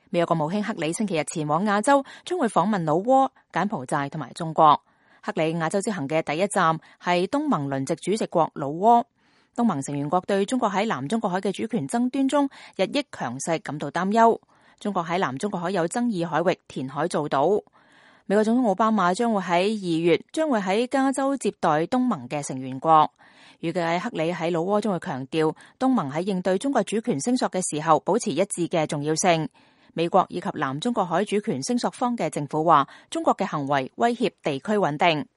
美國國務卿克里星期日前往亞洲，將會訪問老撾、柬埔寨同埋中國。克里亞洲之行嘅第一站係東盟輪值主席國老撾。東盟成員國對中國喺南中國海嘅主權爭端中日益強勢感到擔憂。中國喺南中國海有爭議海域填海造島。美國總統奧巴馬將會喺2月喺加州接待東盟嘅成員國。預計克里喺老撾將會強調東盟喺應對中國主權聲索嘅時候保持一致嘅重要性。美國以及南中國海主權聲索方嘅政府話，中國嘅行為威脅地區穩定。